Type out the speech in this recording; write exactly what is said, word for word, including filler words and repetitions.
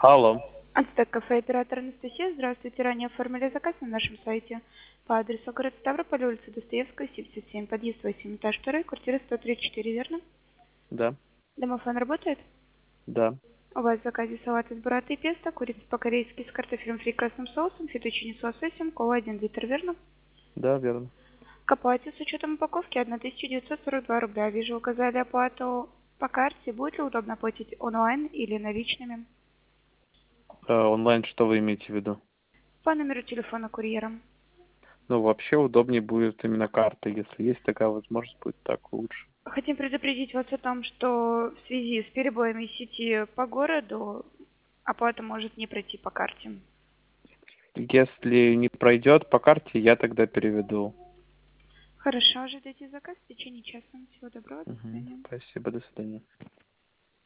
Алло. Ацтек кафе, оператор Анастасия. Здравствуйте. Ранее оформили заказ на нашем сайте по адресу город Ставрополь, улица Достоевская, семьдесят семь, подъезд восемь, этаж два, квартира сто тридцать четыре, верно? Да, Домофон работает? да. У вас в заказе салат из бураты и песто, курица по-корейски с картофелем фри красным соусом, фетучини с лососем, кола один литр, верно? Да, верно. К оплате с учетом упаковки тысяча девятьсот сорок два рубля. Вижу, указали оплату по карте. Будет ли удобно платить онлайн или наличными? Э, онлайн что вы имеете в виду? По номеру телефона курьера. Ну, вообще удобнее будет именно карта. Если есть такая возможность, будет так лучше. Хотим предупредить вас о том, что в связи с перебоями сети по городу оплата может не пройти по карте. Если не пройдет по карте, я тогда переведу. Хорошо, ожидайте заказ в течение часа. Всего доброго, до Мгм. свидания. Спасибо, до свидания.